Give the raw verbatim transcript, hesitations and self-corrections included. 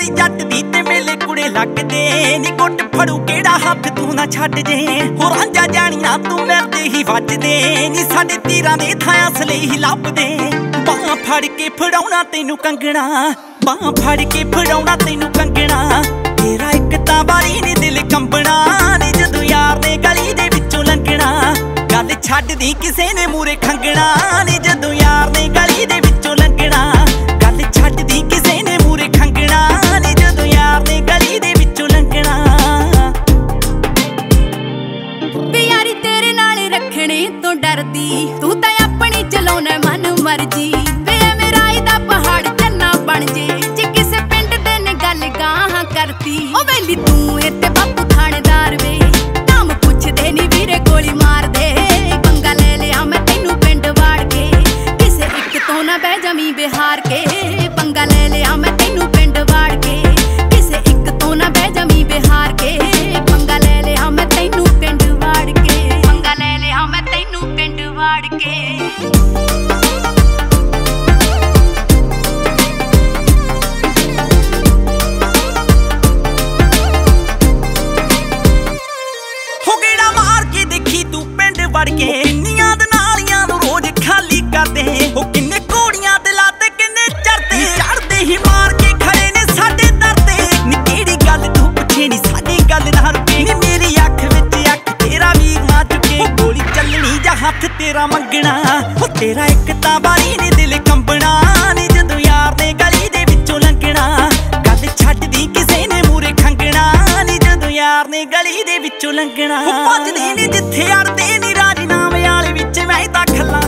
यारी जट दी ते मेले कुड़े लगदे नी गुट फड़ू केड़ा हथ तू ना छड्ड जे हो रांझा जानी ना तू मेरे ही वजदे नी साडे तीरां दे थां असले ही लभदे बाह फड़ के फड़ाउणा तैनू कंगना बाह फड़ के फड़ाउणा तैनू कंगना तेरा इक तां वारी नी दिल कंबना नी जदों यार ने गली दे विचों लंघना गल छड्ड दी किसे ने मूरे खंगना नी जदों यार ने गली दे विचों लंघना गल छड्ड दी किसे ने मूरे खंगना नी जदों यार ने गली दे विचों लंघना वे यारी तेरे नाल रखने तो डरदी तू तां अपनी चलाउणा मन मर्जी वे मेरा दा पहाड़ चन्ना बन जे जे किसे पिंड दे ने गल गाहां करती ओ वेली तू इत्ते बापू थानेदार वे नाम पुछदे नी वीरे गोली मार दे पंगा ले लिया मैं तैनू पिंड वाड़ के किसे इक तो ना बह जमी बिहार के पंगा ले लिया मैं तैनू पिंड वाड़ के किसे इक तो ना बह जमी बिहार के पंगा ले लिया मैं तैनू पिंड वाड़ के पंगा ले लिया मैं तैनू पिंड वाड़ के के किन्नियां दे नालियां नूं रोज खाली करदे ओ किन्ने घोड़ियां ते लाते किन्ने चढ़दे चढ़दे ही मार के खड़े ने साडे दरदे नी केड़ी गल तू पुछे नी साडी गल ना रुके नी मेरी अख विच अख तेरा वीर ना चुके गोली चलनी जा हथ तेरा मंगना ओ तेरा इक तां वारी नी दिल कंबना नी जदों यार ने गली दे विचों लंघना गल छड्ड दी किसे ने मूरे खंगना नी जदों यार ने गली दे विचों लंघना भजदे नी जिथे अड़दे नी राजीनामे वाले विच मैं तां खल्ला